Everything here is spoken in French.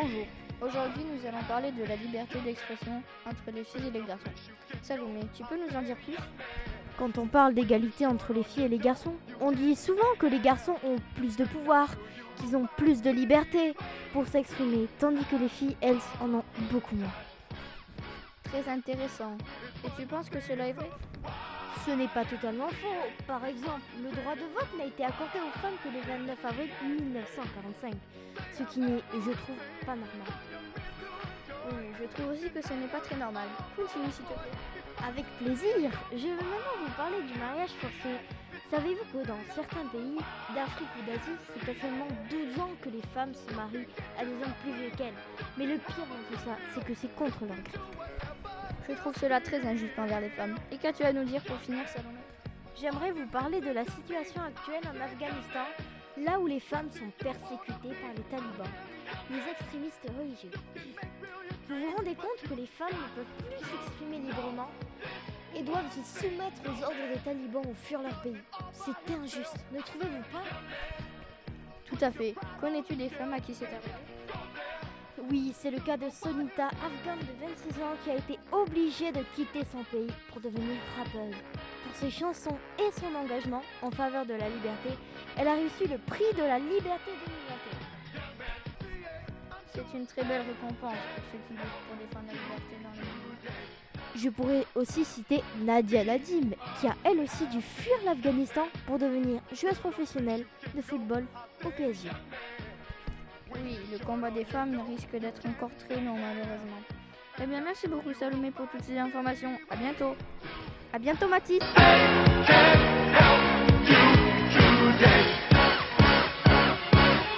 Bonjour, aujourd'hui nous allons parler de la liberté d'expression entre les filles et les garçons. Salomé, tu peux nous en dire plus ? Quand on parle d'égalité entre les filles et les garçons, on dit souvent que les garçons ont plus de pouvoir, qu'ils ont plus de liberté pour s'exprimer, tandis que les filles, elles, en ont beaucoup moins. Très intéressant. Et tu penses que cela est vrai ? Ce n'est pas totalement faux. Par exemple, le droit de vote n'a été accordé aux femmes que le 29 avril 1945, ce qui n'est, je trouve, pas normal. Oui, je trouve aussi que ce n'est pas très normal. Continue s'il te plaît. Avec plaisir. Je veux maintenant vous parler du mariage forcé. Savez-vous que dans certains pays d'Afrique ou d'Asie, c'est à seulement 12 ans que les femmes se marient à des hommes plus vieux qu'elles. Mais le pire dans tout ça, c'est que c'est contre leur gré. Je trouve cela très injuste envers les femmes. Et qu'as-tu à nous dire pour finir, Salomé ? J'aimerais vous parler de la situation actuelle en Afghanistan, là où les femmes sont persécutées par les talibans, les extrémistes religieux. Vous vous rendez compte que les femmes ne peuvent plus s'exprimer librement et doivent se soumettre aux ordres des talibans ou fuir leur pays. C'est injuste, ne trouvez-vous pas ? Tout à fait. Connais-tu des femmes à qui c'est arrivé ? Oui, c'est le cas de Sonita, afghane de 26 ans, qui a été obligée de quitter son pays pour devenir rappeuse. Pour ses chansons et son engagement en faveur de la liberté, elle a reçu le prix de la liberté 2021. C'est une très belle récompense pour ceux qui luttent pour défendre la liberté dans le monde. Je pourrais aussi citer Nadia Nadim, qui a elle aussi dû fuir l'Afghanistan pour devenir joueuse professionnelle de football au PSG. Oui, le combat des femmes risque d'être encore très long malheureusement. Eh bien, merci beaucoup Salomé pour toutes ces informations. À bientôt. À bientôt Mathis.